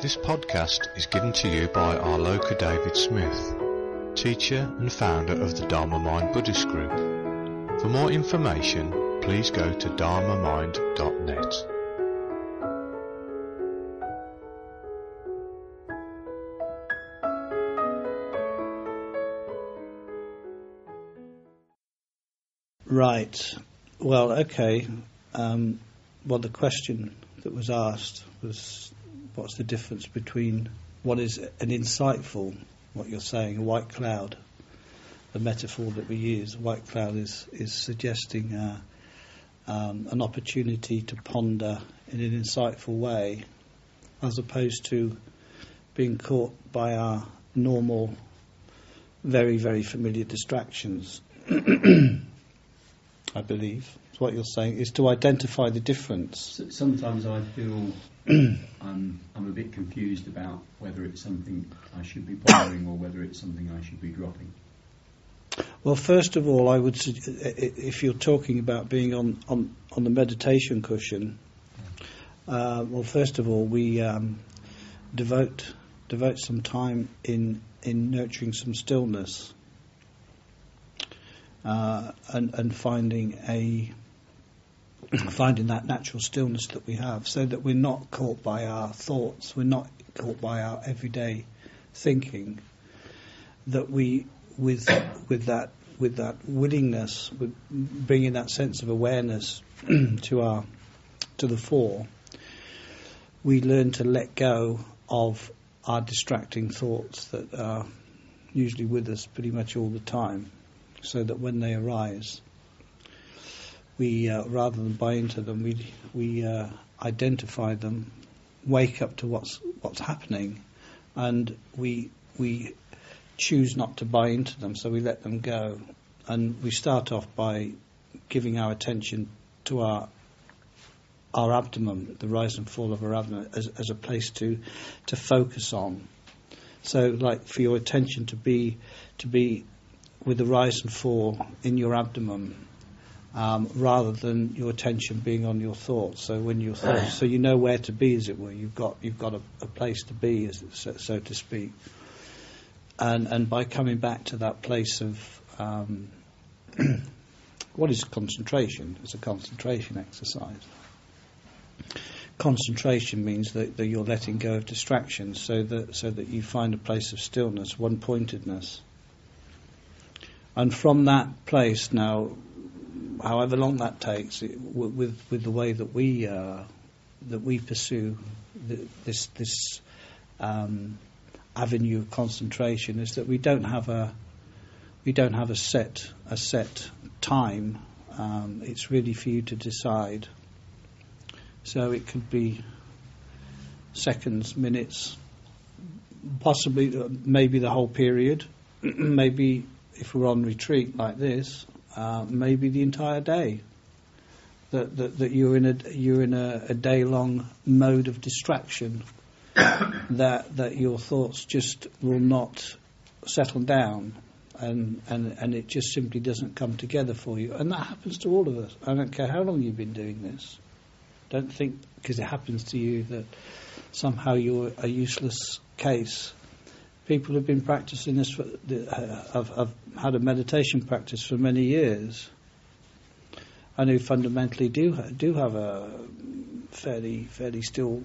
This podcast is given to you by Arloka David Smith, teacher and founder of the Dharma Mind Buddhist Group. For more information, please go to dharmamind.net. Right. Well, okay. Well, the question that was asked was, what's the difference between what is an insightful, what you're saying, a white cloud, the metaphor that we use. A white cloud is suggesting an opportunity to ponder in an insightful way, as opposed to being caught by our normal, very, very familiar distractions. I believe. So what you're saying is to identify the difference. Sometimes I feel I'm a bit confused about whether it's something I should be pondering or whether it's something I should be dropping. Well, first of all, I would if you're talking about being on the meditation cushion, well, first of all, we devote some time in nurturing some stillness. And finding that natural stillness that we have, so that we're not caught by our thoughts, we're not caught by our everyday thinking. That we, with that willingness, with bringing that sense of awareness to the fore, we learn to let go of our distracting thoughts that are usually with us pretty much all the time. So that when they arise, we rather than buy into them, we identify them, wake up to what's happening, and we choose not to buy into them. So we let them go, and we start off by giving our attention to our abdomen, the rise and fall of our abdomen, as a place to focus on. So, like for your attention to be with the rise and fall in your abdomen, rather than your attention being on your thoughts. So when your thoughts, so you know where to be, as it were. You've got a place to be, so to speak. And by coming back to that place of what is concentration? It's a concentration exercise. Concentration means that you're letting go of distractions, so that you find a place of stillness, one-pointedness. And from that place now, however long that takes, with the way that we pursue this avenue of concentration, is that we don't have a set time. It's really for you to decide. So it could be seconds, minutes, possibly maybe the whole period, maybe. If we're on retreat like this, maybe the entire day. That you're in a day-long mode of distraction. that your thoughts just will not settle down, and it just simply doesn't come together for you. And that happens to all of us. I don't care how long you've been doing this. Don't think because it happens to you that somehow you're a useless case. People have been practicing this. I've had a meditation practice for many years, and who fundamentally do have a fairly still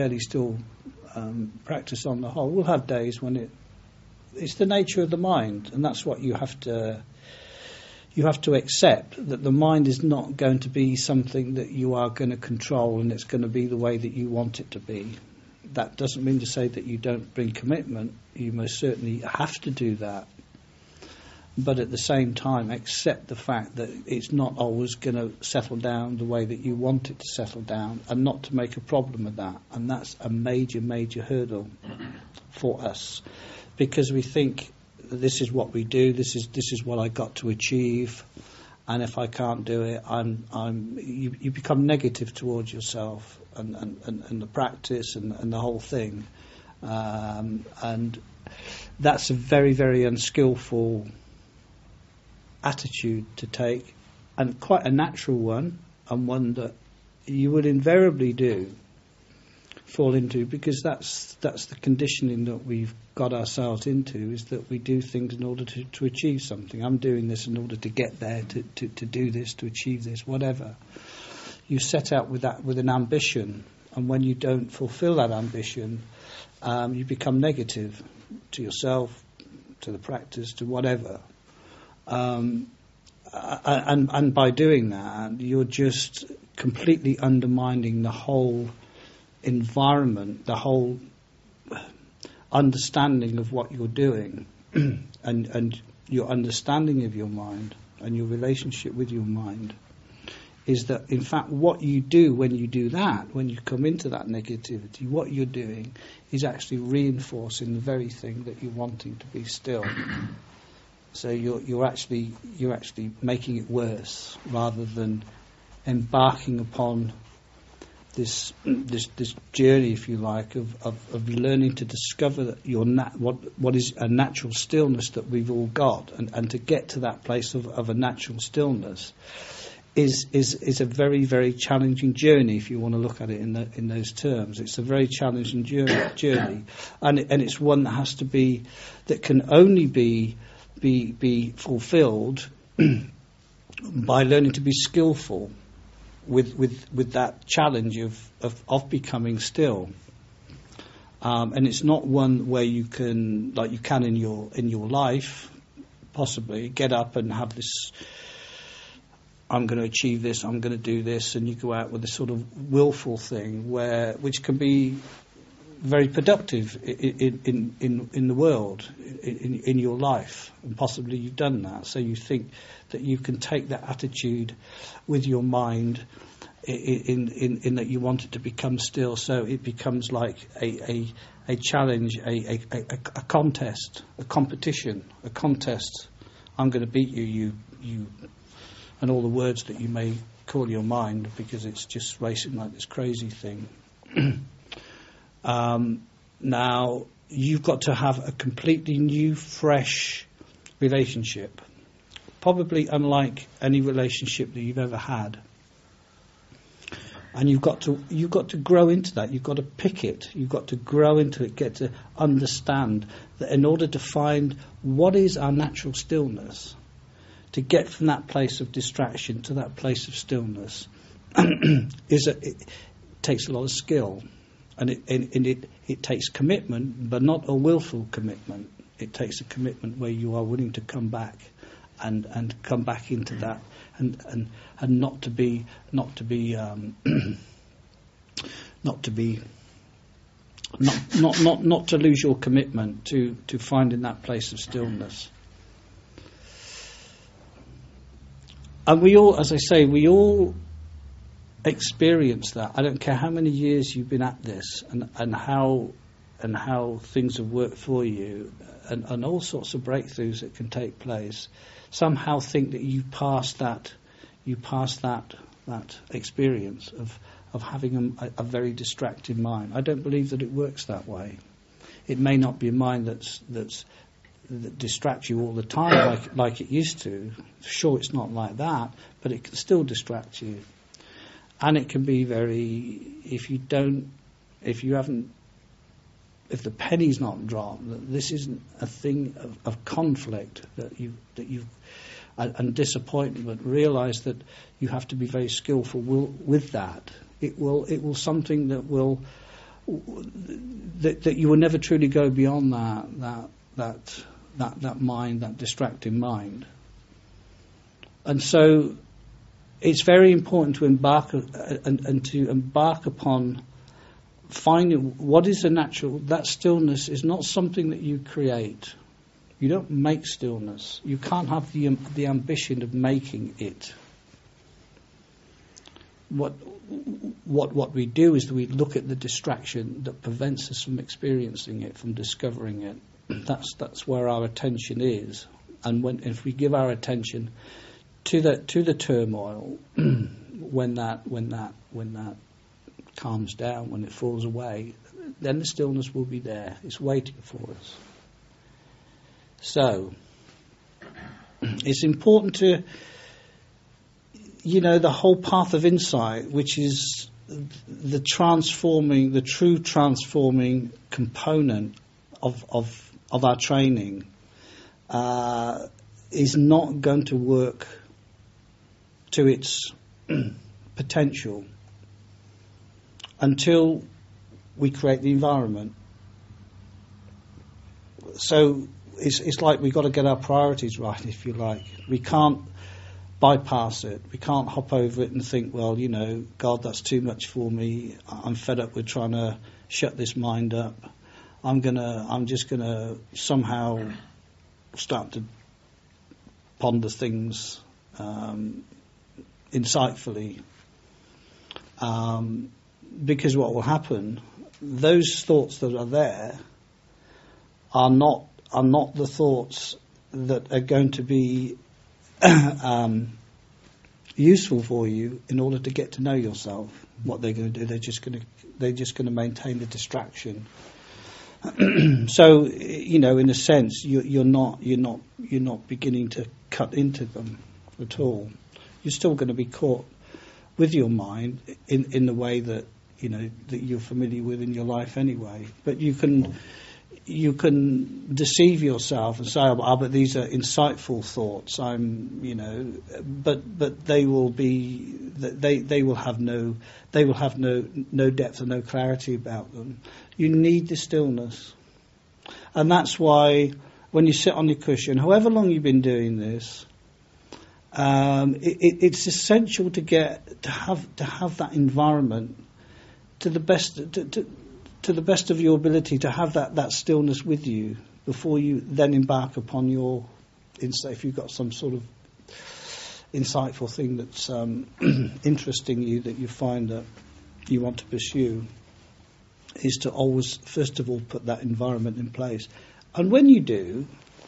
practice on the whole. We'll have days when it's the nature of the mind, and that's what you have to accept, that the mind is not going to be something that you are going to control, and it's going to be the way that you want it to be. That doesn't mean to say that you don't bring commitment. You most certainly have to do that. But at the same time, accept the fact that it's not always going to settle down the way that you want it to settle down, and not to make a problem of that. And that's a major, major hurdle for us, because we think that this is what we do. This is what I got to achieve, and if I can't do it, you become negative towards yourself and the practice and the whole thing, and that's a very, very unskillful attitude to take, and quite a natural one, and one that you would invariably do fall into, because that's the conditioning that we've got ourselves into, is that we do things in order to achieve something. I'm doing this in order to get there, to do this, to achieve this, whatever. You set out with an ambition, and when you don't fulfill that ambition, you become negative to yourself, to the practice, to whatever. And by doing that, you're just completely undermining the whole environment, the whole understanding of what you're doing, and your understanding of your mind and your relationship with your mind is that, in fact, what you do when you do that, when you come into that negativity, what you're doing is actually reinforcing the very thing that you're wanting to be still. So you're actually making it worse, rather than embarking upon this journey, if you like, of learning to discover that what is a natural stillness that we've all got, and to get to that place of a natural stillness is a very, very challenging journey, if you want to look at it in those terms. It's a very challenging journey, and it's one that can only be fulfilled by learning to be skillful with that challenge of becoming still. And it's not one where you can, like you can in your life, possibly get up and have this, I'm going to achieve this, I'm going to do this, and you go out with this sort of willful thing which can be very productive in the world, in your life, and possibly you've done that. So you think that you can take that attitude with your mind in that you want it to become still, so it becomes like a challenge, a contest, a competition, a contest. I'm going to beat you, and all the words that you may call your mind, because it's just racing like this crazy thing. Now, you've got to have a completely new, fresh relationship, probably unlike any relationship that you've ever had. And you've got to grow into that. You've got to pick it. You've got to grow into it. Get to understand that in order to find what is our natural stillness, to get from that place of distraction to that place of stillness, it takes a lot of skill. And it takes commitment, but not a willful commitment. It takes a commitment where you are willing to come back and come back into that, and not to lose your commitment to finding that place of stillness. And we all, as I say, experience that. I don't care how many years you've been at this, and how things have worked for you, and all sorts of breakthroughs that can take place. Somehow think that you passed that experience of having a very distracted mind. I don't believe that it works that way. It may not be a mind that distracts you all the time like it used to. Sure, it's not like that, but it can still distract you. And it can be very, if the penny's not dropped, that this isn't a thing of conflict that you've and disappointment. Realise that you have to be very skillful with that. It will something that you will never truly go beyond that mind, that distracting mind. And so it's very important to embark upon finding what is the natural. That stillness is not something that you create. You don't make stillness. You can't have the ambition of making it. What we do is we look at the distraction that prevents us from experiencing it, from discovering it. That's where our attention is. And if we give our attention to the turmoil, when that calms down, when it falls away, then the stillness will be there. It's waiting for us. So it's important to, the whole path of insight, which is the true transforming component of our training is not going to work to its potential until we create the environment. So it's like we've got to get our priorities right, if you like. We can't bypass it. We can't hop over it and think, well, God, that's too much for me. I'm fed up with trying to shut this mind up. I'm just gonna somehow start to ponder things insightfully. Because what will happen, those thoughts that are there are not the thoughts that are going to be useful for you in order to get to know yourself. What they're going to do, they're just going to maintain the distraction. So, in a sense, you're not beginning to cut into them at all. You're still going to be caught with your mind in the way that that you're familiar with in your life anyway. But you can deceive yourself and say, but these are insightful thoughts. But they will have no depth and no clarity about them. You need the stillness, and that's why when you sit on your cushion, however long you've been doing this, it's essential to have that environment to the best to the best of your ability, to have that stillness with you before you then embark upon your insight. If you've got some sort of insightful thing that's interesting you, that you find that you want to pursue, is to always, first of all, put that environment in place. And when you do,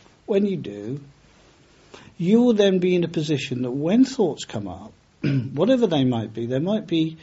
you will then be in a position that when thoughts come up, whatever they might be, there may be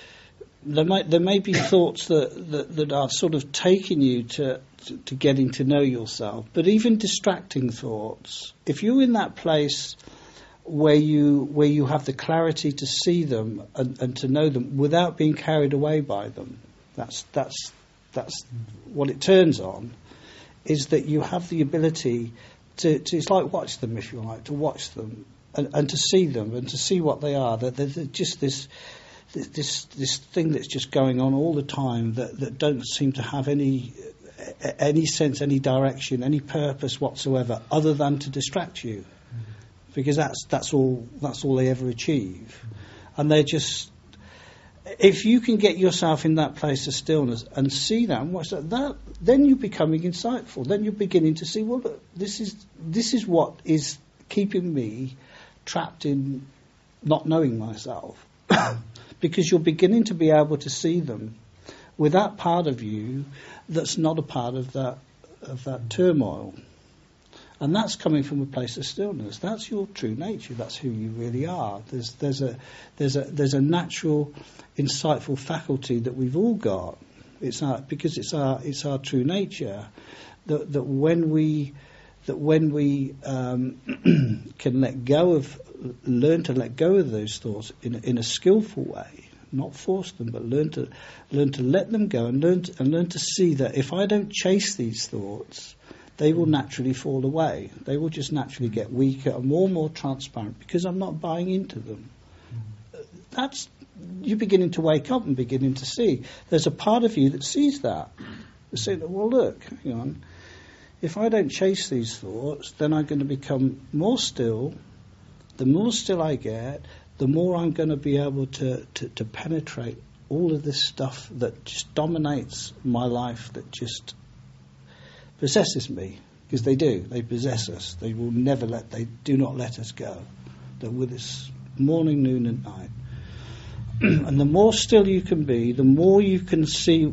thoughts that are sort of taking you to getting to know yourself, but even distracting thoughts, if you're in that place where you have the clarity to see them and to know them without being carried away by them, that's what it turns on, is that you have the ability to it's like watch them, if you like, to watch them and to see them and to see what they are. That they're just this thing that's just going on all the time that don't seem to have any sense, any direction, any purpose whatsoever, other than to distract you, because that's all they ever achieve. And they're just, if you can get yourself in that place of stillness and see that and watch that, then you're becoming insightful. Then you're beginning to see, well, look, this is what is keeping me trapped in not knowing myself. Because you're beginning to be able to see them with that part of you that's not a part of that turmoil. And that's coming from a place of stillness. That's your true nature. That's who you really are. There's a natural, insightful faculty that we've all got. It's our true nature. That when we can learn to let go of those thoughts in a skillful way, not force them, but learn to let them go and learn to see that if I don't chase these thoughts, they will naturally fall away. They will just naturally get weaker and more transparent because I'm not buying into them. That's, you're beginning to wake up and beginning to see. There's a part of you that sees that. They say, well, look, hang on. If I don't chase these thoughts, then I'm going to become more still. The more still I get, the more I'm going to be able to penetrate all of this stuff that just dominates my life, that just possesses me, because they do. They possess us. They will never they do not let us go. They're with us morning, noon, and night. And the more still you can be, the more you can see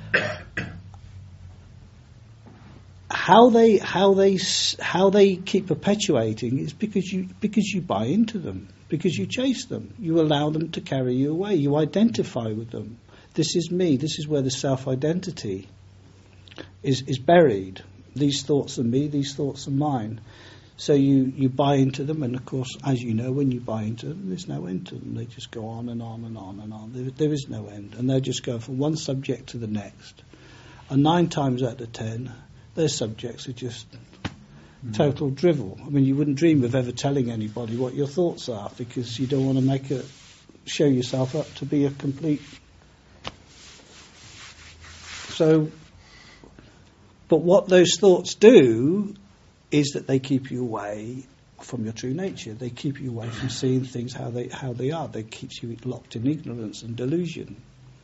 how they keep perpetuating. Is because you buy into them, because you chase them. You allow them to carry you away. You identify with them. This is me. This is where the self-identity is buried. These thoughts are me, these thoughts are mine. So you buy into them, and of course, as you know, when you buy into them, there's no end to them. They just go on and on and on and on. There is no end, and they'll just go from one subject to the next. And 9 times out of 10, their subjects are just total drivel. I mean, you wouldn't dream of ever telling anybody what your thoughts are, because you don't want to show yourself up to be a complete. So, but what those thoughts do is that they keep you away from your true nature. They keep you away from seeing things how they are. They keep you locked in ignorance and delusion.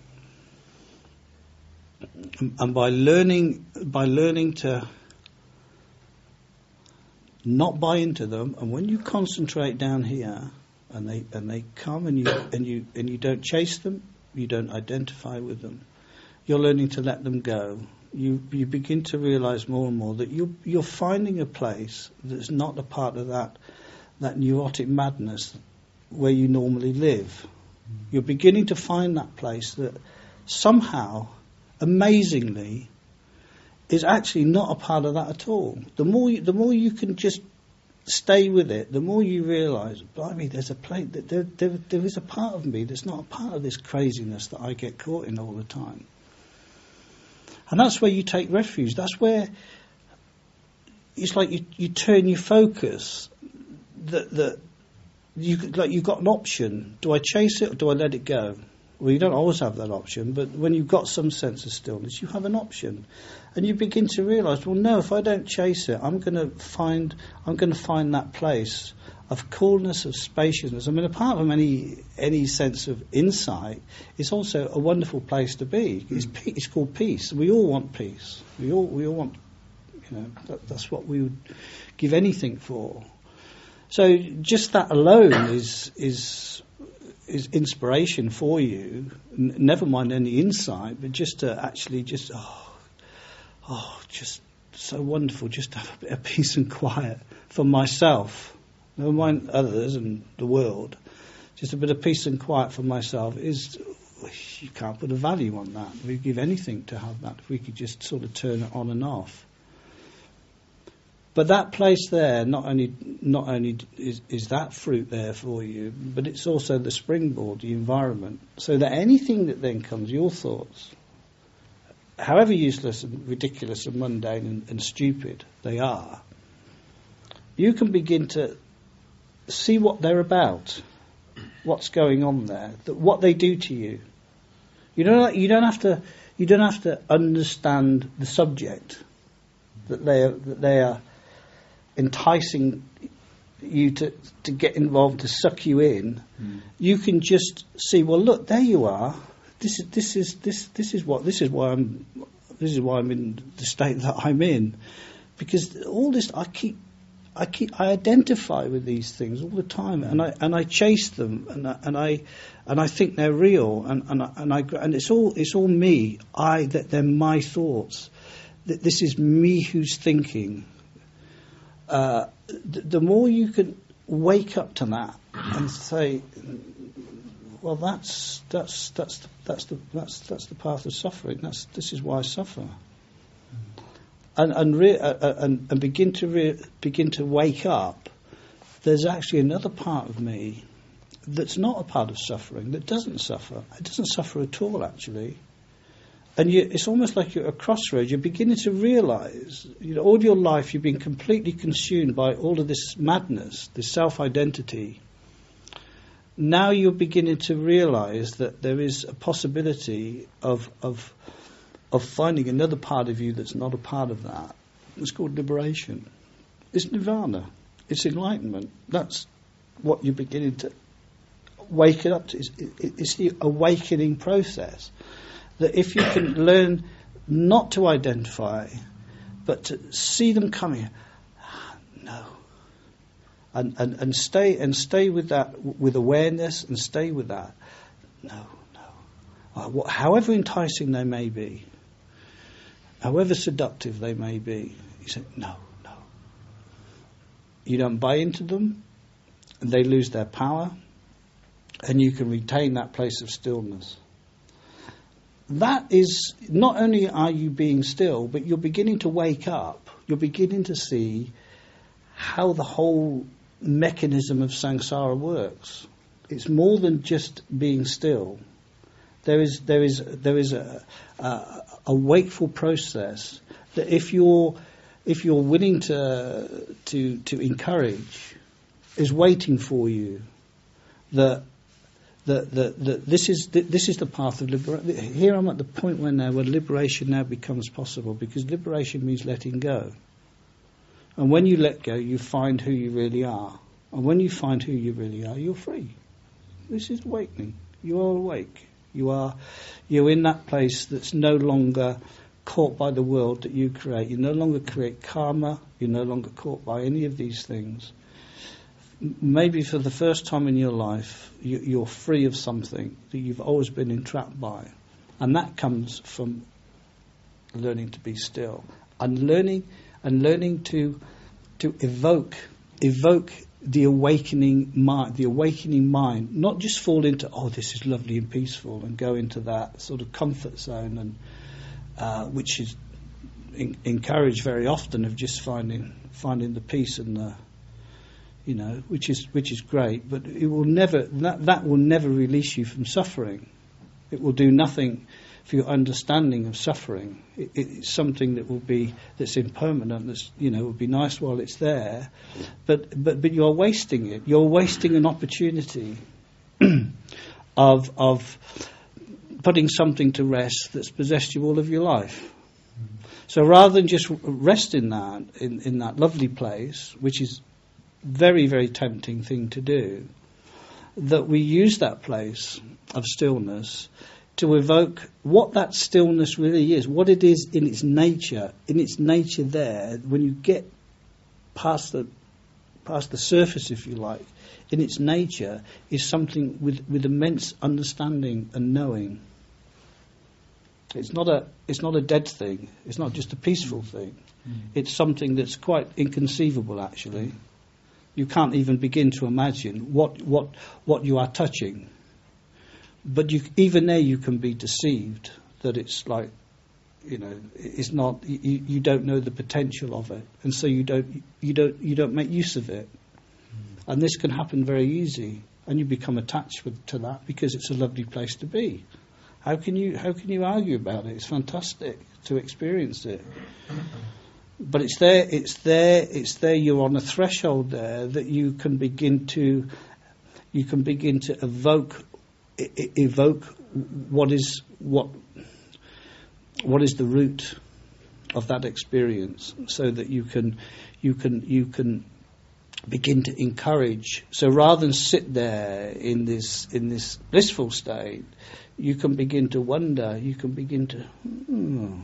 And by learning to not buy into them, and when you concentrate down here, and they come, and you don't chase them, you don't identify with them, you're learning to let them go. You begin to realise more and more that you're finding a place that's not a part of that neurotic madness where you normally live. You're beginning to find that place that somehow, amazingly, is actually not a part of that at all. The more you can just stay with it, the more you realise, blimey, there's a place that there is a part of me that's not a part of this craziness that I get caught in all the time. And that's where you take refuge. That's where it's like you turn your focus. That you've got an option. Do I chase it or do I let it go? Well, you don't always have that option, but when you've got some sense of stillness, you have an option, and you begin to realise, well, no, if I don't chase it, I'm going to find that place of coolness, of spaciousness. I mean, apart from any sense of insight, it's also a wonderful place to be. It's called peace. We all want peace. We all want, that's what we would give anything for. So just that alone is inspiration for you. Never mind any insight, but just to actually just so wonderful, just to have a bit of peace and quiet for myself. Never mind others and the world. Just a bit of peace and quiet for myself you can't put a value on that. We'd give anything to have that if we could just sort of turn it on and off. But that place there, not only is that fruit there for you, but it's also the springboard, the environment, so that anything that then comes, your thoughts, however useless and ridiculous and mundane and stupid they are, you can begin to see what they're about, what's going on there, what they do to you. You don't have to understand the subject that they are enticing you to get involved, to suck you in. You can just see, well, look, there you are. This is why I'm in the state that I'm in, because all this I identify with these things all the time, and I chase them, and I think they're real, and it's all me. They're my thoughts. This is me who's thinking. The more you can wake up to that and say, well, that's the path of suffering. This is why I suffer. And begin to wake up. There's actually another part of me that's not a part of suffering, that doesn't suffer. It doesn't suffer at all, actually. And it's almost like you're at a crossroads. You're beginning to realise, all your life you've been completely consumed by all of this madness, this self-identity. Now you're beginning to realise that there is a possibility of finding another part of you that's not a part of that. It's called liberation. It's nirvana. It's enlightenment. That's what you're beginning to wake up to. It's the awakening process. That if you can learn not to identify, but to see them coming, no, and stay with that, with awareness, and stay with that, no. However enticing they may be, however seductive they may be, you say no. You don't buy into them, and they lose their power, and you can retain that place of stillness. That is, not only are you being still, but you're beginning to wake up. You're beginning to see how the whole mechanism of samsara works. It's more than just being still. There is a wakeful process that if you're willing to encourage, is waiting for you. That this is the path of liberation. Here I'm at the point where liberation now becomes possible, because liberation means letting go. And when you let go, you find who you really are. And when you find who you really are, you're free. This is awakening. You are awake. You're in that place that's no longer caught by the world that you create. You no longer create karma. You're no longer caught by any of these things. Maybe for the first time in your life, you're free of something that you've always been entrapped by. And that comes from learning to be still. And learning to evoke the awakening mind, not just fall into, oh, this is lovely and peaceful, and go into that sort of comfort zone, and which is encouraged very often, of just finding the peace and the, which is great, but it will never that will never release you from suffering. It will do nothing for your understanding of suffering. It's something that's impermanent. That's will be nice while it's there, but you're wasting it. You're wasting an opportunity of putting something to rest that's possessed you all of your life. So rather than just rest in that lovely place, which is very, very tempting thing to do, that we use that place of stillness to evoke what that stillness really is, what it is in its nature. In its nature there, when you get past the surface, if you like, in its nature is something with immense understanding and knowing. It's not a dead thing. It's not just a peaceful thing. It's something that's quite inconceivable, actually. You can't even begin to imagine what you are touching. But even there you can be deceived that it's like, it's not. You don't know the potential of it, and so you don't make use of it. And this can happen very easy, and you become attached to that because it's a lovely place to be. How can you argue about it? It's fantastic to experience it. But it's there. You're on a threshold there that you can begin to evoke what is the root of that experience, so that you can begin to encourage. So rather than sit there in this blissful state, you can begin to wonder. You can begin to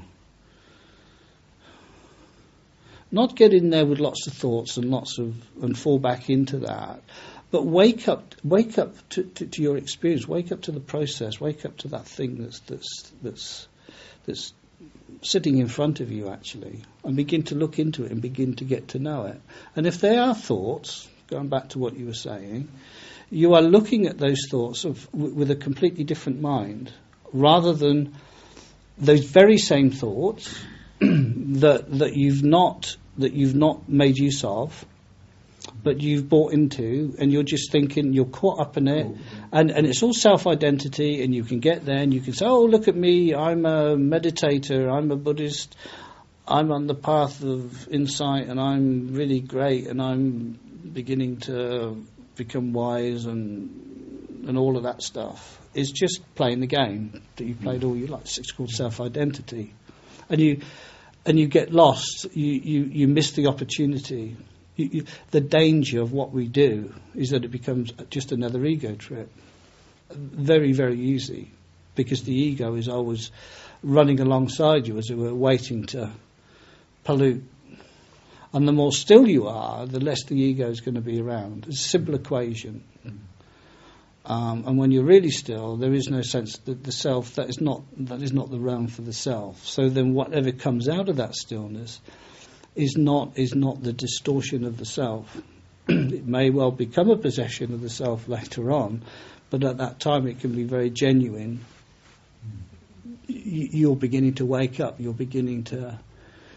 not get in there with lots of thoughts and fall back into that. But wake up to your experience. Wake up to the process. Wake up to that thing that's sitting in front of you, actually, and begin to look into it and begin to get to know it. And if they are thoughts, going back to what you were saying, you are looking at those thoughts with a completely different mind, rather than those very same thoughts that you've not made use of, but you've bought into, and you're just thinking, you're caught up in it, and it's all self-identity, and you can get there and you can say, oh, look at me, I'm a meditator, I'm a Buddhist, I'm on the path of insight, and I'm really great, and I'm beginning to become wise, and all of that stuff. It's just playing the game that you played all your life. It's called self-identity. And you get lost, you miss the opportunity. The danger of what we do is that it becomes just another ego trip. Very, very easy, because the ego is always running alongside you, as it were, waiting to pollute. And the more still you are, the less the ego is going to be around. It's a simple equation. And when you're really still, there is no sense that the self, that is not the realm for the self. So then whatever comes out of that stillness is not the distortion of the self. It may well become a possession of the self later on, but at that time it can be very genuine. You're beginning to wake up. You're beginning to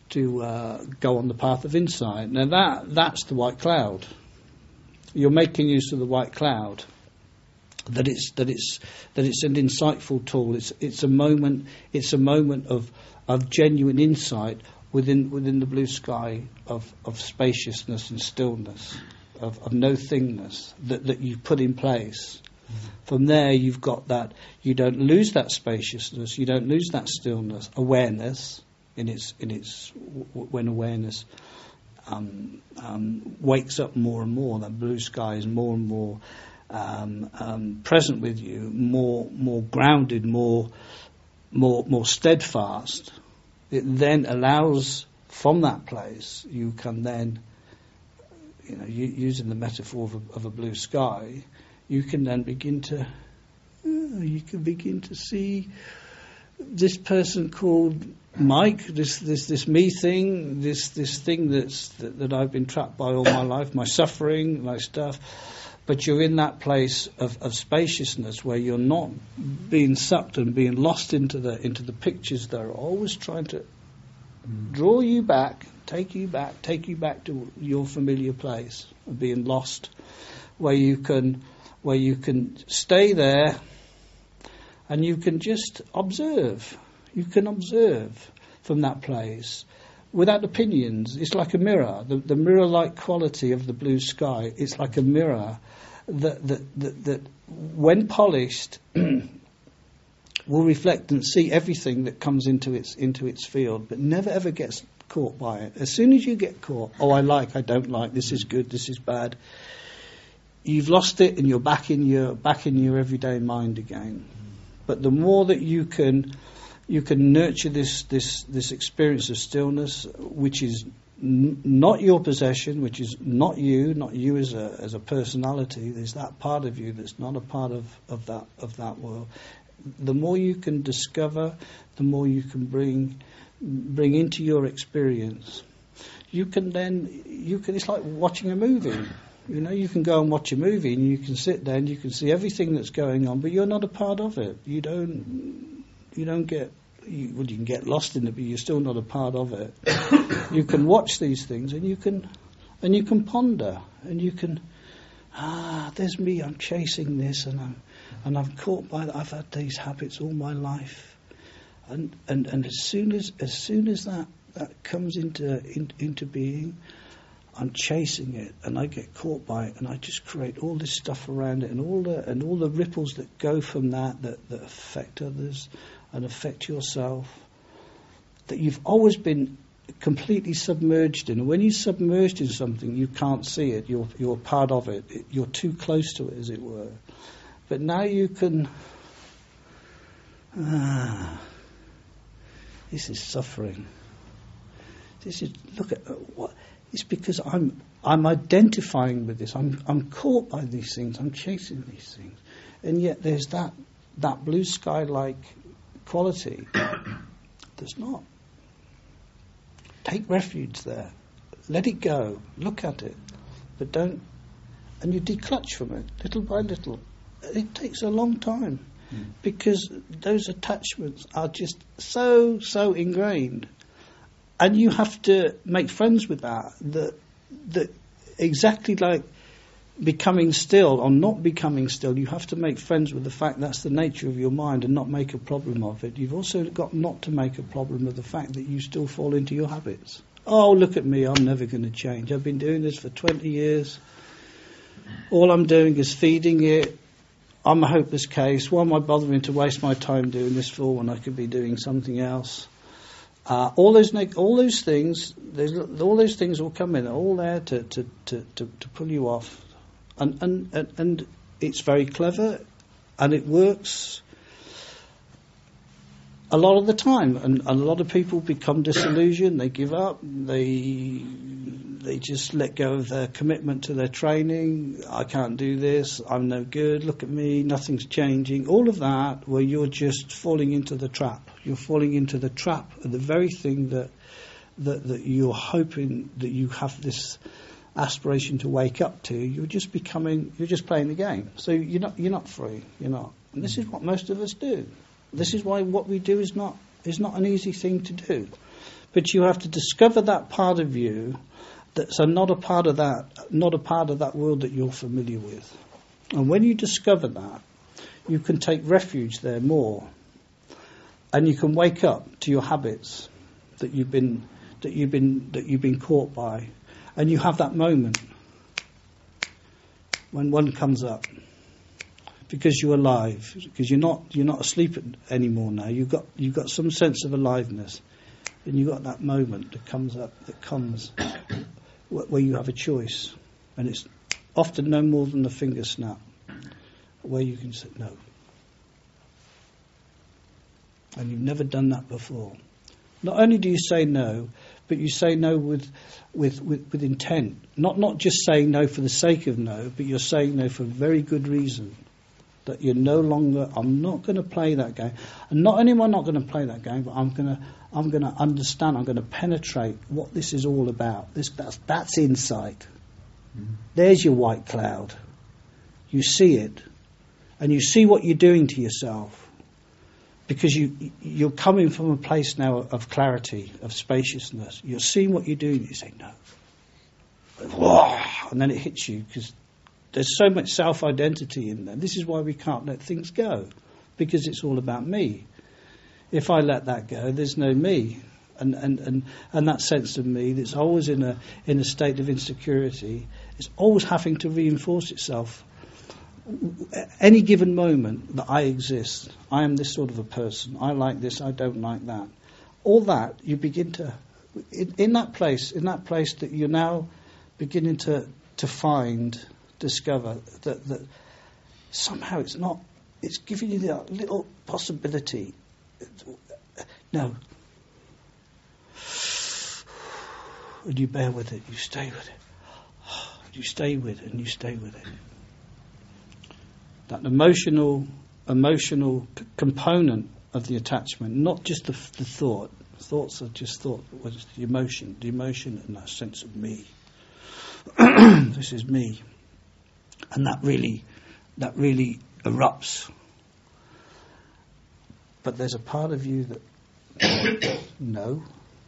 go on the path of insight. Now that's the white cloud. You're making use of the white cloud. That it's an insightful tool. It's a moment of genuine insight within the blue sky of spaciousness and stillness, of no thingness that you put in place. From there, you've got that. You don't lose that spaciousness. You don't lose that stillness. Awareness in its when awareness wakes up more and more. That blue sky is more and more present with you, more grounded, more steadfast. It then allows, from that place, you can then, using the metaphor of a blue sky, you can then begin to see this person called Mike, this me thing, this thing that I've been trapped by all my life, my suffering, my stuff. But you're in that place of spaciousness where you're not being sucked and being lost into the pictures that are always trying to draw you back, take you back to your familiar place of being lost, where you can stay there and you can just observe. You can observe from that place without opinions. It's like a mirror. The mirror-like quality of the blue sky. It's like a mirror that when polished will reflect and see everything that comes into its field, but never ever gets caught by it. As soon as you get caught, I don't like, this is good, this is bad, you've lost it and you're back in your everyday mind again. But the more that you can nurture this experience of stillness, which is not your possession, which is not you as a personality. There's that part of you that's not a part of that world. The more you can discover, the more you can bring into your experience. It's like watching a movie. You can go and watch a movie and you can sit there and you can see everything that's going on, but you're not a part of it. You don't get. You can get lost in it, but you're still not a part of it. You can watch these things, and you can ponder, and you can. There's me. I'm chasing this, and I'm caught by that. I've had these habits all my life, and as soon as that comes into being, I'm chasing it, and I get caught by it, and I just create all this stuff around it, and all the ripples that go from that affect others and affect yourself, that you've always been completely submerged in. And when you're submerged in something, you can't see it. You're part of it. You're too close to it, as it were. But now you can. This is suffering. This is look at what. It's because I'm identifying with this. I'm caught by these things. I'm chasing these things, and yet there's that blue sky-like quality. There's not. Take refuge there. Let it go. Look at it, but don't. And you declutch from it little by little. It takes a long time because those attachments are just so ingrained. And you have to make friends with that exactly like becoming still or not becoming still, you have to make friends with the fact that's the nature of your mind and not make a problem of it. You've also got not to make a problem of the fact that you still fall into your habits. Oh, look at me, I'm never going to change. I've been doing this for 20 years. All I'm doing is feeding it. I'm a hopeless case. Why am I bothering to waste my time doing this for when I could be doing something else? All those things will come in. They're all there to pull you off, and it's very clever, and it works a lot of the time. And a lot of people become disillusioned. They give up. They just let go of their commitment to their training. I can't do this. I'm no good. Look at me. Nothing's changing. All of that, where you're just falling into the trap. You're falling into the trap of the very thing that you're hoping that you have this aspiration to wake up to. You're just playing the game. So you're not free. You're not. And this is what most of us do. This is why what we do is not an easy thing to do. But you have to discover that part of you that's not a part of that world that you're familiar with. And when you discover that, you can take refuge there more, and you can wake up to your habits that you've been caught by, and you have that moment when one comes up, because you're alive, because you're not asleep anymore now. You've got some sense of aliveness, and you've got that moment that comes where you have a choice, and it's often no more than a finger snap, where you can say no. And you've never done that before. Not only do you say no, but you say no with intent. Not just saying no for the sake of no, but you're saying no for a very good reason. That you're no longer, I'm not going to play that game. And not only am I not going to play that game, but I'm going to understand, I'm going to penetrate what this is all about. That's insight. Mm-hmm. There's your white cloud. You see it. And you see what you're doing to yourself. Because you're coming from a place now of clarity, of spaciousness. You're seeing what you're doing, you say no. And then it hits you, because there's so much self-identity in there. This is why we can't let things go, because it's all about me. If I let that go, there's no me. And that sense of me that's always in a state of insecurity is always having to reinforce itself. Any given moment that I exist, I am this sort of a person, I like this, I don't like that. All that, you begin to, in that place that you're now beginning to discover that somehow it's giving you that little possibility. No. And you bear with it, you stay with it. You stay with it and you stay with it. That emotional component of the attachment, not just the thought. Thoughts are just thought, but it's the emotion and that sense of me. This is me. And that really erupts. But there's a part of you that no.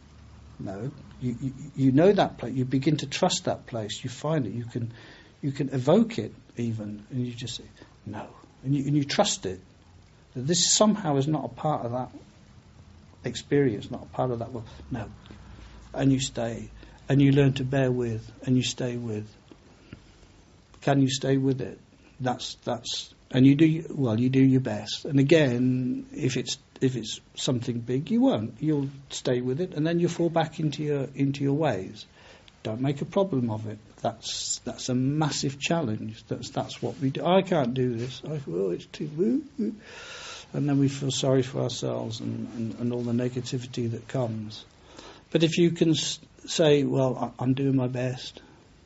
You know that place. You begin to trust that place. You find it. You can evoke it even, and you just say no, and you trust it. That this somehow is not a part of that experience, not a part of that world. No, and you stay, and you learn to bear with, and you stay with. Can you stay with it? That's, and you do your best. And again, if it's something big, you won't. You'll stay with it, and then you fall back into your ways. Don't make a problem of it. That's a massive challenge. That's what we do. I can't do this. It's too. And then we feel sorry for ourselves and all the negativity that comes. But if you can say, well, I'm doing my best.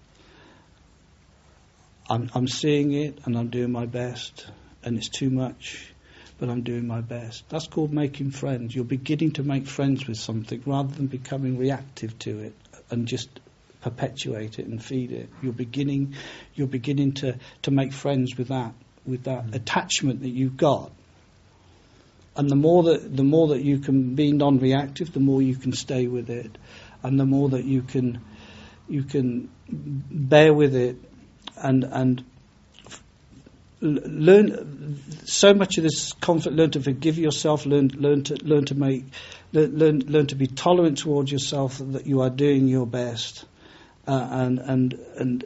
I'm seeing it and I'm doing my best, and it's too much, but I'm doing my best. That's called making friends. You're beginning to make friends with something rather than becoming reactive to it and just perpetuate it and feed it. You're beginning to make friends with that attachment that you've got. And the more that you can be non-reactive, the more you can stay with it, and the more that you can bear with it and learn so much of this conflict. Learn to forgive yourself. Learn to be tolerant towards yourself, that you are doing your best, and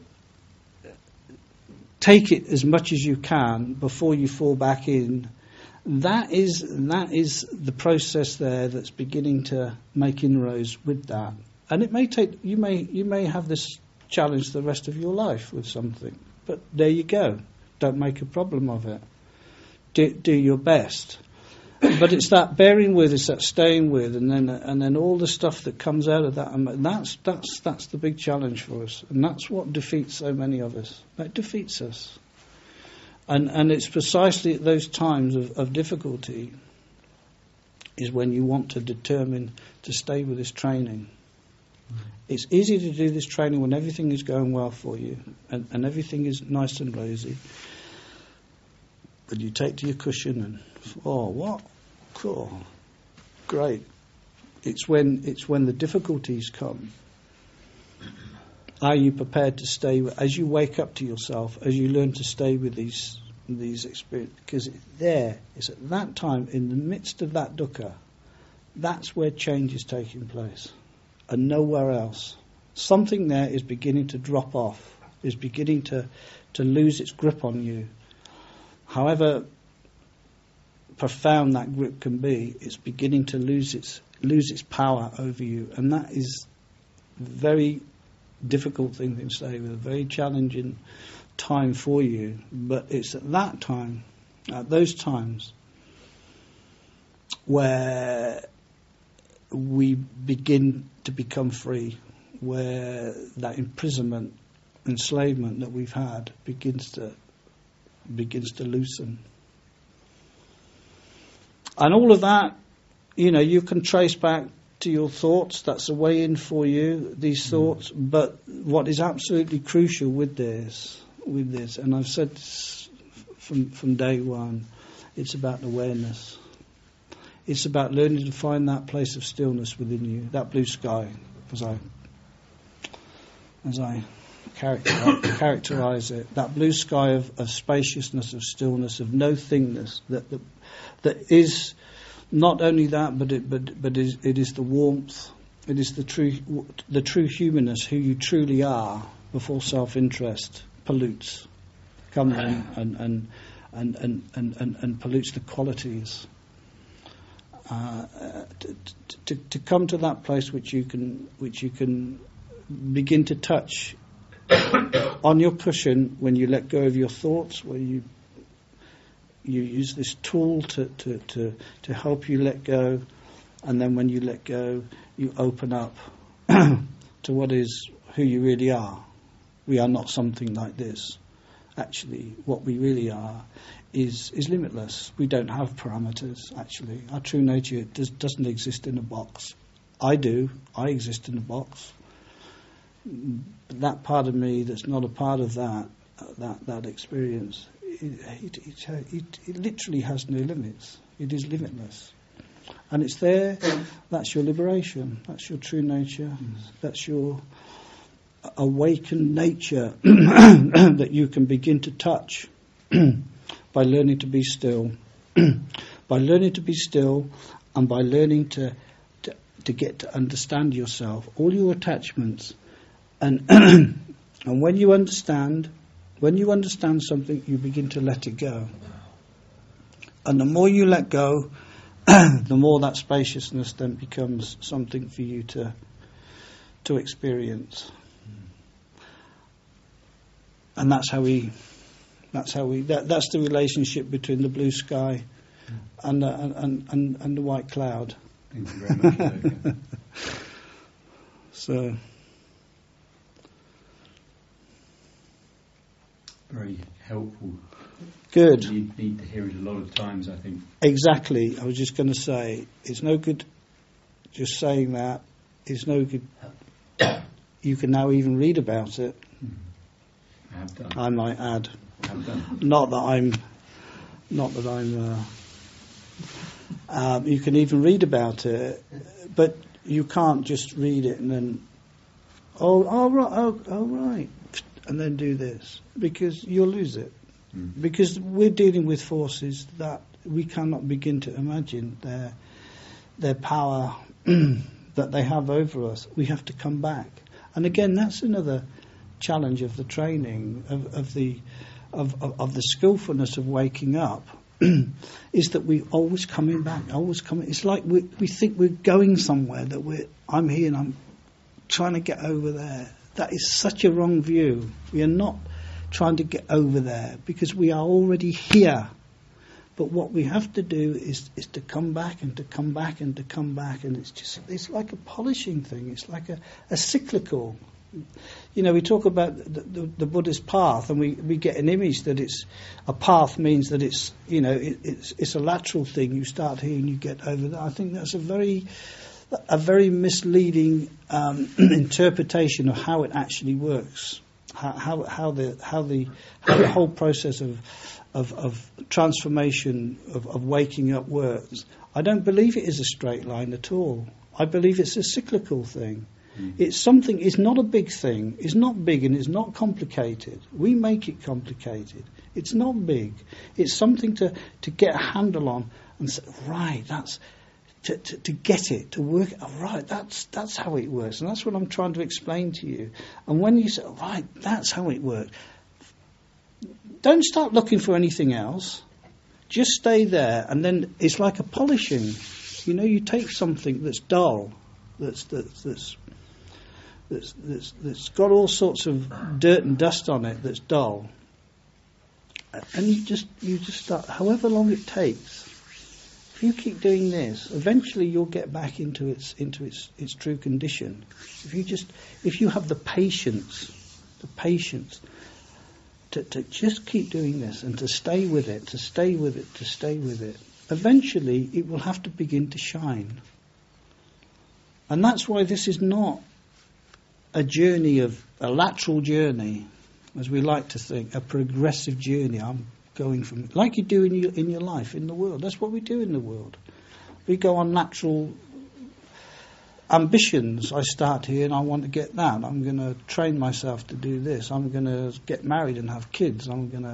take it as much as you can before you fall back in. That is the process there that's beginning to make inroads with that. And it may take you may have this challenge the rest of your life with something, but there you go. Don't make a problem of it. Do your best. But it's that bearing with, it's that staying with, and then all the stuff that comes out of that. And that's the big challenge for us, and that's what defeats so many of us. That defeats us. And it's precisely at those times of difficulty is when you want to determine to stay with this training. It's easy to do this training when everything is going well for you and everything is nice and rosy. But you take to your cushion and, oh, what? Cool. Great. It's when the difficulties come. Are you prepared to stay as you wake up to yourself, as you learn to stay with these experiences? Because it's at that time, in the midst of that dukkha, that's where change is taking place, and nowhere else. Something there is beginning to drop off, is beginning to lose its grip on you. However profound that grip can be, it's beginning to lose its power over you, and that is a very difficult thing to say, with a very challenging time for you. But it's at that time, at those times, where we begin to become free, where that imprisonment, enslavement that we've had begins to loosen. And all of that, you can trace back to your thoughts. That's a way in for you, these thoughts. But what is absolutely crucial with this, and I've said this from day one, it's about awareness. It's about learning to find that place of stillness within you, that blue sky, as I characterize it, that blue sky of spaciousness, of stillness, of no thingness, that is not only that, but it is the warmth, it is the true humanness, who you truly are, before self-interest pollutes, comes and pollutes the qualities. To come to that place which you can begin to touch on your cushion when you let go of your thoughts, where you use this tool to help you let go, and then when you let go, you open up to who you really are. We are not something like this. Actually, what we really are is limitless. We don't have parameters, actually. Our true nature doesn't exist in a box. I do. I exist in a box. But that part of me that's not a part of that experience, it literally has no limits. It is limitless. And it's there. That's your liberation. That's your true nature. That's your awakened nature that you can begin to touch by learning to be still. By learning to be still, and by learning to get to understand yourself, all your attachments, and and when you understand something, you begin to let it go. And the more you let go, the more that spaciousness then becomes something for you to experience. And that's the relationship between the blue sky and the white cloud. Thank you very much. So very helpful. Good. You need to hear it a lot of times, I think. Exactly. I was just going to say, it's no good just saying that. It's no good. You can now even read about it. I have done. I might add. I have done. Not that I'm. You can even read about it, but you can't just read it and then, right, and then do this, because you'll lose it. Because we're dealing with forces that we cannot begin to imagine their power that they have over us. We have to come back, and again, that's another challenge of the training of the skillfulness of waking up. Is that we're always coming back, always coming. It's like we think we're going somewhere, that I'm here and I'm trying to get over there. That is such a wrong view. We are not trying to get over there, because we are already here. But what we have to do is to come back and to come back and to come back, and it's like a polishing thing. It's like a cyclical. We talk about the Buddhist path, and we get an image that it's a path means that it's it's a lateral thing. You start here and you get over there. I think that's a very misleading interpretation of how it actually works. How the whole process of transformation of waking up works. I don't believe it is a straight line at all. I believe it's a cyclical thing. It's something, it's not a big thing. It's not big and it's not complicated. We make it complicated. It's not big. It's something to get a handle on and say, right, that's, to get it, to work, right, that's how it works. And that's what I'm trying to explain to you. And when you say, right, that's how it works, don't start looking for anything else. Just stay there. And then it's like a polishing. You know, you take something that's dull, that's got all sorts of dirt and dust on it, that's dull, and you just start. However long it takes, if you keep doing this, eventually you'll get back into its true condition. If you have the patience to just keep doing this and to stay with it, eventually it will have to begin to shine. And that's why this is not a journey of a lateral journey, as we like to think, a progressive journey. I'm going from, like you do in your life, in the world. That's what we do in the world. We go on lateral ambitions. I start here and I want to get that. I'm going to train myself to do this. I'm going to get married and have kids.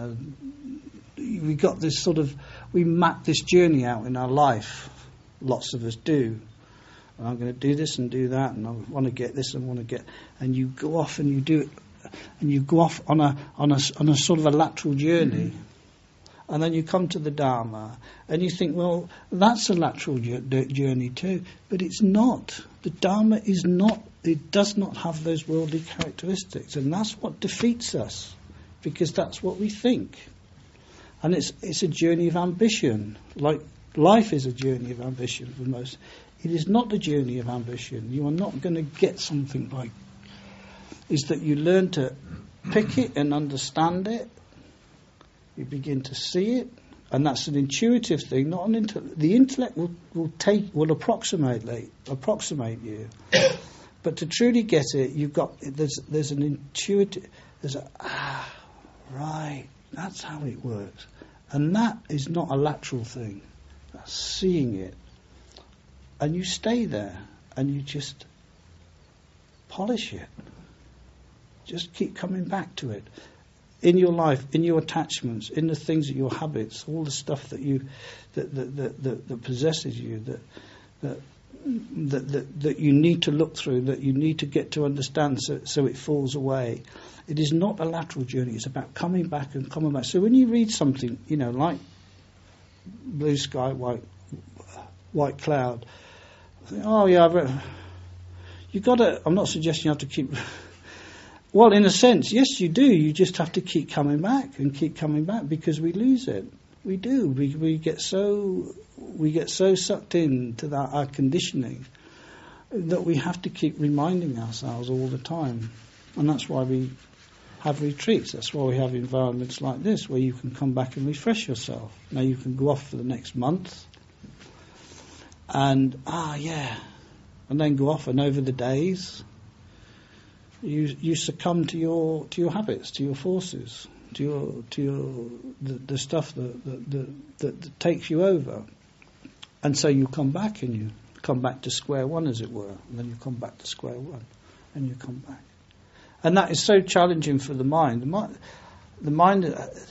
We got this sort of, we map this journey out in our life. Lots of us do. And I'm going to do this and do that, and I want to get this and want to get, and you go off and you do it, and you go off on a sort of a lateral journey, and then you come to the Dharma, and you think, well, that's a lateral journey too, but it's not. The Dharma is not. It does not have those worldly characteristics, and that's what defeats us, because that's what we think, and it's a journey of ambition. Like life is a journey of ambition for most. It is not the journey of ambition. You are not going to get something like... Is that you learn to pick it and understand it. You begin to see it. And that's an intuitive thing, not an intellect. The intellect will approximate you. But to truly get it, there's an intuitive... right, that's how it works. And that is not a lateral thing. That's seeing it. And you stay there and you just polish it. Just keep coming back to it. In your life, in your attachments, in the things of your habits, all the stuff that possesses you, that you need to look through, that you need to get to understand so it falls away. It is not a lateral journey, it's about coming back and coming back. So when you read something, like blue sky, white cloud, oh yeah, I'm not suggesting you have to keep... Well, in a sense, yes, you do. You just have to keep coming back because we lose it. We do. We get so sucked into our conditioning that we have to keep reminding ourselves all the time. And that's why we have retreats. That's why we have environments like this where you can come back and refresh yourself. Now you can go off for the next month. And and then go off, and over the days you succumb to your habits, to your forces, to the stuff that takes you over, and so you come back and you come back to square one, as it were, and then you come back to square one, and you come back, and that is so challenging for the mind. The mind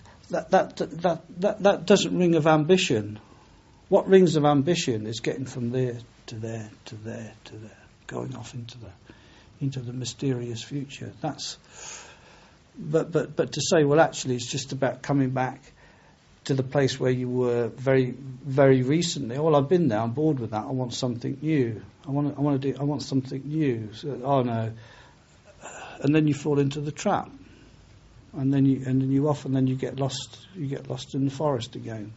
that doesn't ring of ambition. What rings of ambition is getting from there to there to there to there, going off into the mysterious future. But to say, well, actually, it's just about coming back to the place where you were very, very recently. Well, I've been there. I'm bored with that. I want something new. I want something new. So, oh no, and then you fall into the trap, and then you off, and then you get lost. You get lost in the forest again.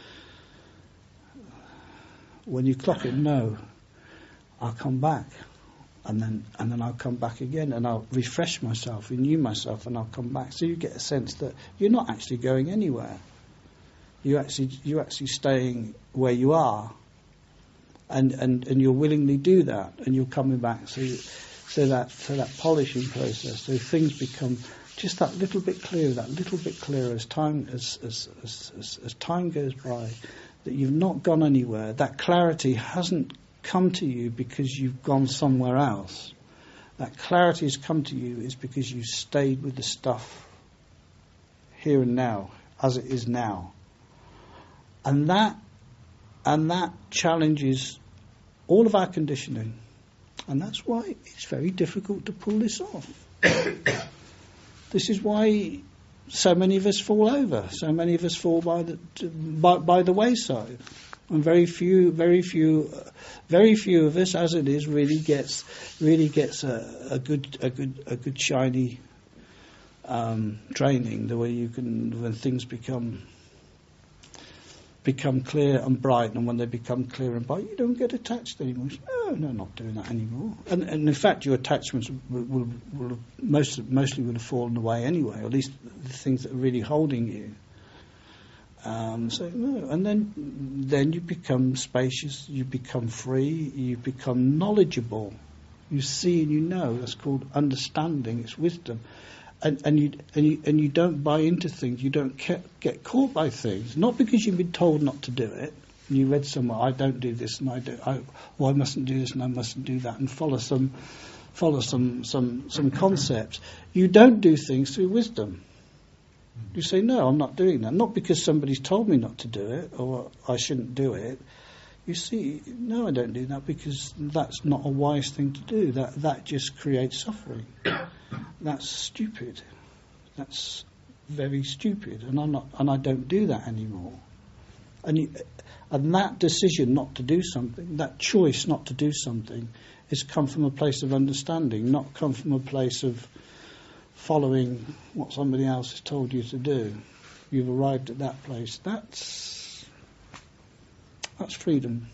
When you clock it, no, I'll come back, and then I'll come back again, and I'll refresh myself, renew myself, and I'll come back. So you get a sense that you're not actually going anywhere. You're actually staying where you are, and you'll willingly do that, and you're coming back. So that polishing process. So things become just that little bit clearer as time as time goes by. That you've not gone anywhere. That clarity hasn't come to you because you've gone somewhere else. That clarity has come to you is because you stayed with the stuff here and now, as it is now. And that challenges all of our conditioning. And that's why it's very difficult to pull this off. This is why so many of us fall over. So many of us fall by the wayside. And very few of us, as it is, really gets a good shiny training. The way you can, when things become clear and bright, and when they become clear and bright, you don't get attached anymore. No, not doing that anymore. And in fact, your attachments will mostly would have fallen away anyway, or at least the things that are really holding you. So no, and then you become spacious, you become free, you become knowledgeable. You see and you know. That's called understanding. It's wisdom. And you don't buy into things. You don't get caught by things. Not because you've been told not to do it. And you read somewhere, I don't do this, and I mustn't do this, and I mustn't do that, and follow some concepts. You don't do things through wisdom. You say, no, I'm not doing that. Not because somebody's told me not to do it, or I shouldn't do it. You see, no, I don't do that because that's not a wise thing to do. That just creates suffering. That's stupid. That's very stupid, and I don't do that anymore. And that decision not to do something, that choice not to do something, has come from a place of understanding, not come from a place of following what somebody else has told you to do. You've arrived at that place. That's freedom.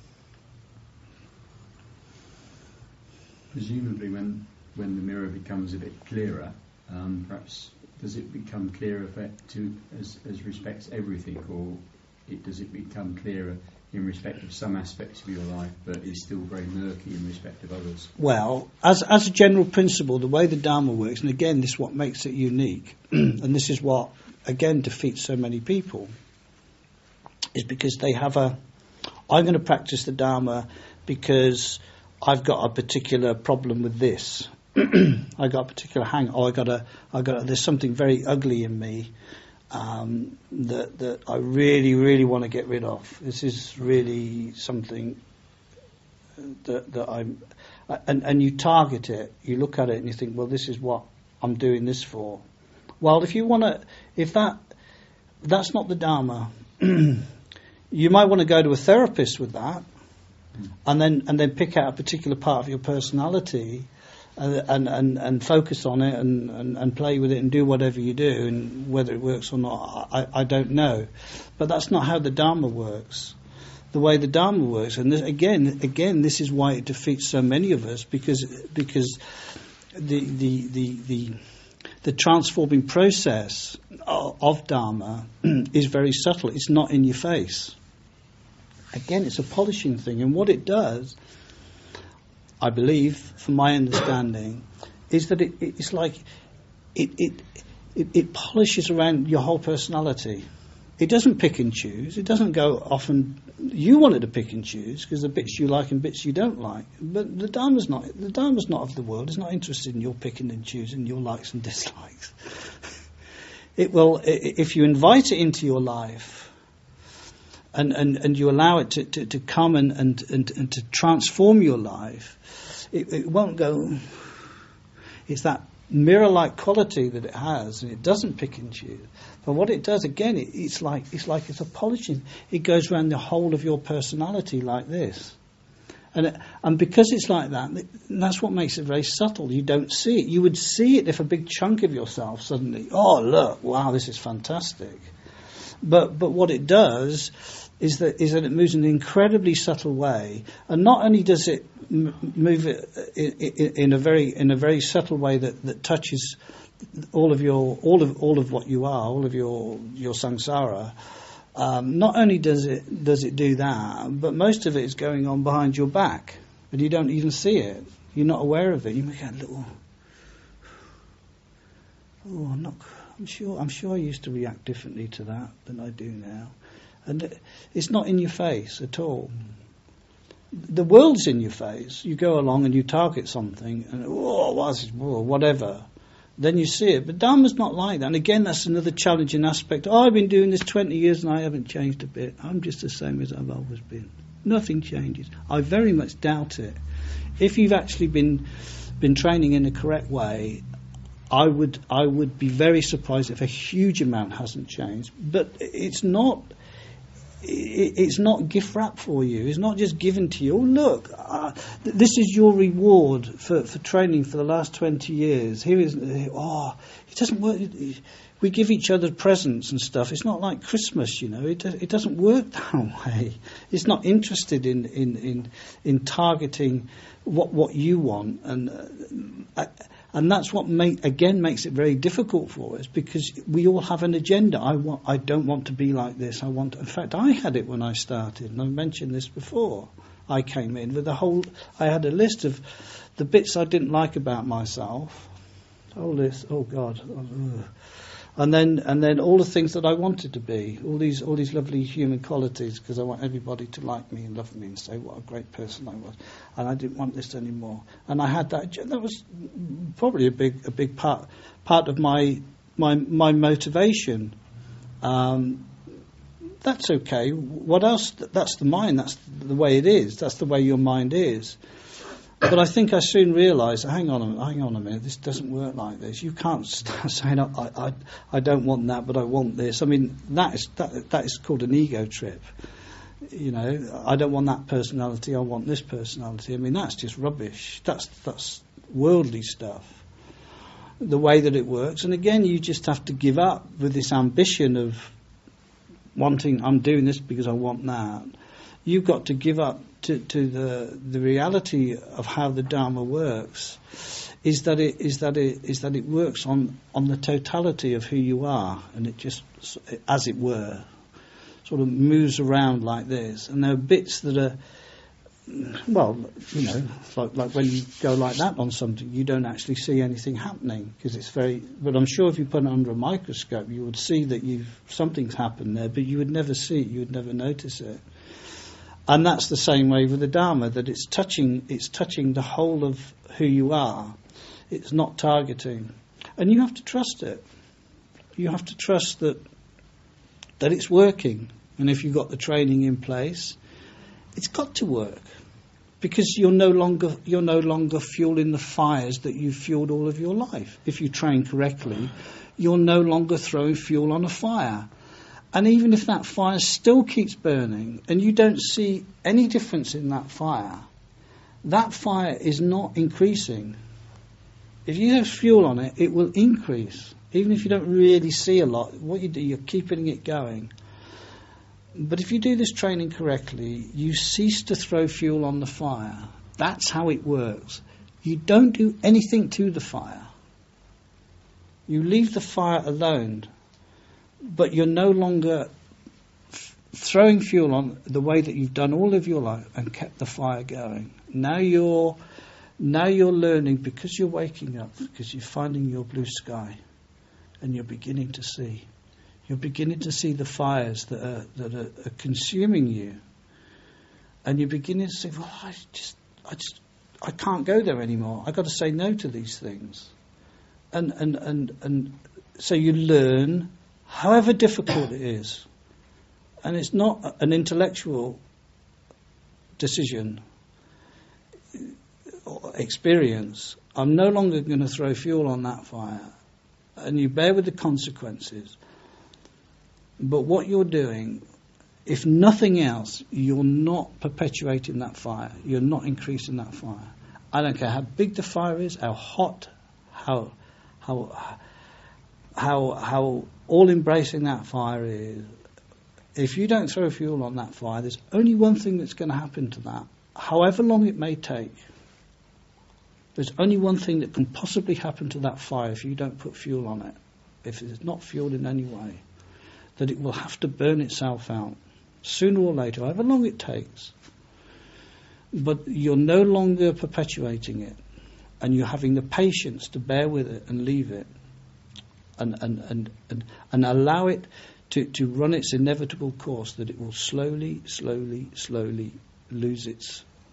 Presumably, when the mirror becomes a bit clearer, perhaps does it become clearer as respects everything, or does it become clearer in respect of some aspects of your life, but is still very murky in respect of others? Well, as a general principle, the way the Dharma works, and again, this is what makes it unique, and this is what, again, defeats so many people, is because they have I'm going to practice the Dharma because I've got a particular problem with this. I got a particular there's something very ugly in me that I really, really want to get rid of. This is really something that I'm, and you target it. You look at it and you think, well, this is what I'm doing this for. Well, if that's not the Dharma, you might want to go to a therapist with that, and then pick out a particular part of your personality. And focus on it and play with it and do whatever you do, and whether it works or not, I don't know. But that's not how the Dharma works. The way the Dharma works, and this, again, this is why it defeats so many of us, because the transforming process of Dharma is very subtle. It's not in your face. Again, it's a polishing thing, and what it does, I believe, from my understanding, is that it's like it polishes around your whole personality. It doesn't pick and choose. It doesn't go off and you want it to pick and choose because the bits you like and bits you don't like. But the Dharma's not of the world. It's not interested in your picking and choosing your likes and dislikes. It will, if you invite it into your life, and you allow it to come and to transform your life, it won't go. It's that mirror-like quality that it has, and it doesn't pick and choose. But what it does, again, it's like it's a polishing. It goes around the whole of your personality like this, and because it's like that, that's what makes it very subtle. You don't see it. You would see it if a big chunk of yourself suddenly, oh look, wow, this is fantastic. But what it does is that it moves in an incredibly subtle way, and not only does it move it in a very subtle way that touches all of what you are, all of your samsara. Not only does it do that, but most of it is going on behind your back, and you don't even see it. You're not aware of it. You make a little. Oh, I'm sure I used to react differently to that than I do now. And it's not in your face at all. the world's in your face. You go along and you target something, and whatever. Then you see it. But Dharma's not like that. And again, that's another challenging aspect. I've been doing this 20 years and I haven't changed a bit. I'm just the same as I've always been. Nothing changes. I very much doubt it. If you've actually been training in the correct way, I would be very surprised if a huge amount hasn't changed. But it's not gift wrap for you. It's not just given to you. Oh, look, this is your reward for training for the last 20 years. Here is, it doesn't work. We give each other presents and stuff. It's not like Christmas, It doesn't work that way. It's not interested in targeting what you want, and that's what makes it very difficult for us, because we all have an agenda. I don't want to be like this. In fact, I had it when I started, and I've mentioned this before. I came in with I had a list of the bits I didn't like about myself. Whole list. Oh God. And then all the things that I wanted to be, all these lovely human qualities, because I want everybody to like me and love me and say what a great person I was, and I didn't want this anymore. And I had that. That was probably a big part of my motivation. That's okay. What else? That's the mind. That's the way it is. That's the way your mind is. But I think I soon realised, hang on a minute, this doesn't work like this. You can't start saying, I don't want that, but I want this. I mean, that is called an ego trip. I don't want that personality, I want this personality. I mean, that's just rubbish. That's worldly stuff. The way that it works. And again, you just have to give up with this ambition of wanting, I'm doing this because I want that. You've got to give up to the reality of how the Dharma works, is that it works on the totality of who you are, and it just, as it were, sort of moves around like this. And there are bits that are, like when you go like that on something, you don't actually see anything happening because it's very. But I'm sure if you put it under a microscope, you would see that something's happened there, but you would never see it, you would never notice it. And that's the same way with the Dharma, that it's touching the whole of who you are. It's not targeting. And you have to trust it. You have to trust that it's working. And if you've got the training in place, it's got to work. Because you're no longer fueling the fires that you've fueled all of your life. If you train correctly, you're no longer throwing fuel on a fire. And even if that fire still keeps burning and you don't see any difference in that fire is not increasing. If you have fuel on it, it will increase. Even if you don't really see a lot, what you do, you're keeping it going. But if you do this training correctly, you cease to throw fuel on the fire. That's how it works. You don't do anything to the fire. You leave the fire alone. But you're no longer throwing fuel on the way that you've done all of your life and kept the fire going. Now you're learning, because you're waking up, because you're finding your blue sky, and you're beginning to see. You're beginning to see the fires that are consuming you, and you're beginning to say, "Well, I can't go there anymore. I've got to say no to these things," and so you learn. However difficult it is, and it's not an intellectual decision or experience, I'm no longer going to throw fuel on that fire, and you bear with the consequences. But what you're doing, if nothing else, you're not perpetuating that fire, you're not increasing that fire. I don't care how big the fire is, how hot, how all-embracing that fire is. If you don't throw fuel on that fire, there's only one thing that's going to happen to that, however long it may take. There's only one thing that can possibly happen to that fire if you don't put fuel on it, if it's not fueled in any way, that it will have to burn itself out, sooner or later, however long it takes. But you're no longer perpetuating it, and you're having the patience to bear with it and leave it, and allow it to run its inevitable course, that it will slowly lose its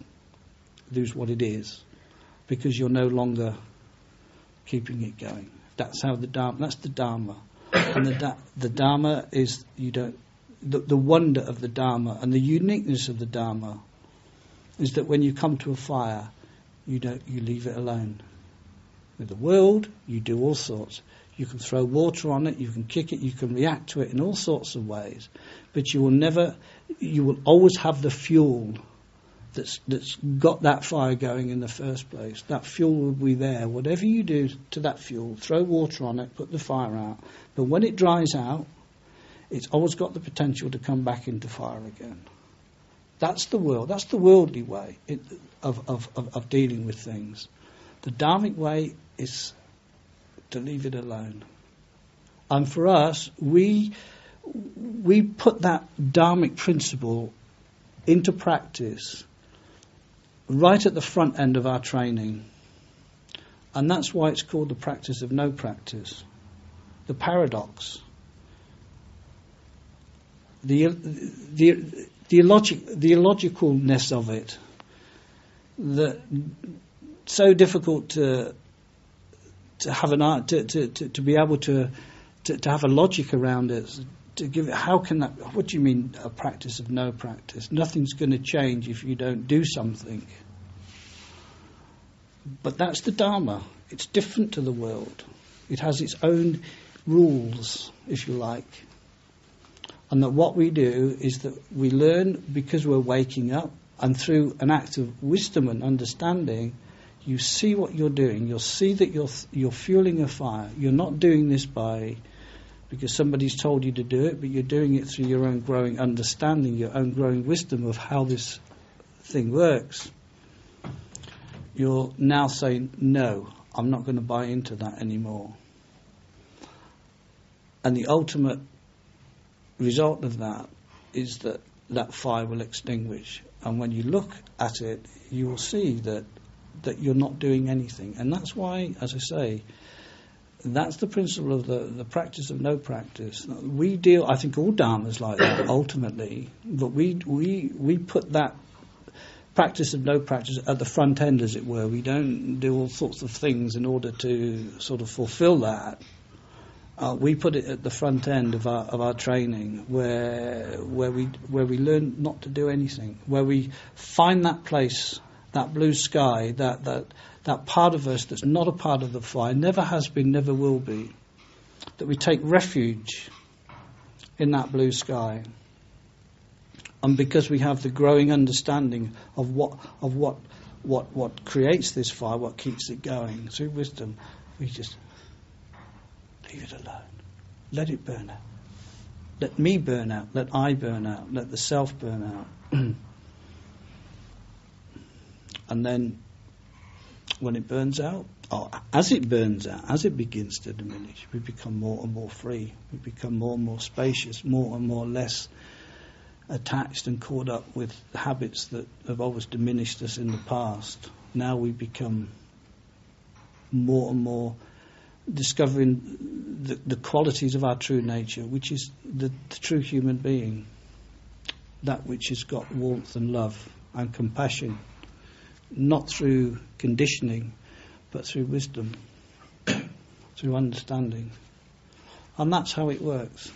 lose what it is, because you're no longer keeping it going. That's how that's the Dharma. And the Dharma is, the wonder of the Dharma and the uniqueness of the Dharma is that when you come to a fire, you leave it alone. With the world, you do all sorts. You can throw water on it, you can kick it, you can react to it in all sorts of ways. But you will always have the fuel that's got that fire going in the first place. That fuel will be there. Whatever you do to that fuel, throw water on it, put the fire out. But when it dries out, it's always got the potential to come back into fire again. That's the world. That's the worldly way of dealing with things. The Dharmic way is to leave it alone. And for us, we put that Dharmic principle into practice right at the front end of our training. And that's why it's called the practice of no practice. The paradox. The illogicalness of it. So difficult to have to be able to have a logic around it, to give it. How can that? What do you mean a practice of no practice? Nothing's going to change if you don't do something. But that's the Dharma. It's different to the world. It has its own rules, if you like. And that what we do is that we learn because we're waking up, and through an act of wisdom and understanding, you see what you're doing. You'll see that you're fueling a fire. You're not doing this because somebody's told you to do it, but you're doing it through your own growing understanding, your own growing wisdom of how this thing works. You're now saying, no, I'm not going to buy into that anymore. And the ultimate result of that is that fire will extinguish. And when you look at it, you will see that you're not doing anything. And that's why, as I say, that's the principle of the practice of no practice. We deal, I think all Dharma's like that ultimately, but we put that practice of no practice at the front end, as it were. We don't do all sorts of things in order to sort of fulfill that. We put it at the front end of our training, where we learn not to do anything, where we find that place, that blue sky, that part of us that's not a part of the fire, never has been, never will be, that we take refuge in that blue sky. And because we have the growing understanding of what creates this fire, what keeps it going, through wisdom, we just leave it alone. Let it burn out. Let me burn out. Let I burn out. Let the self burn out. And then when it burns out, or as it burns out, as it begins to diminish, we become more and more free. We become more and more spacious, more and more less attached and caught up with habits that have always diminished us in the past. Now we become more and more discovering the qualities of our true nature, which is the true human being, that which has got warmth and love and compassion, not through conditioning, but through wisdom, through understanding. And that's how it works.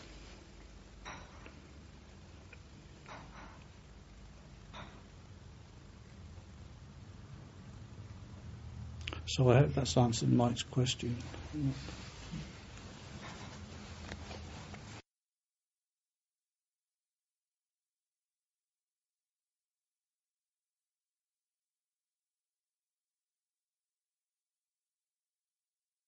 So I hope that's answered Mike's question.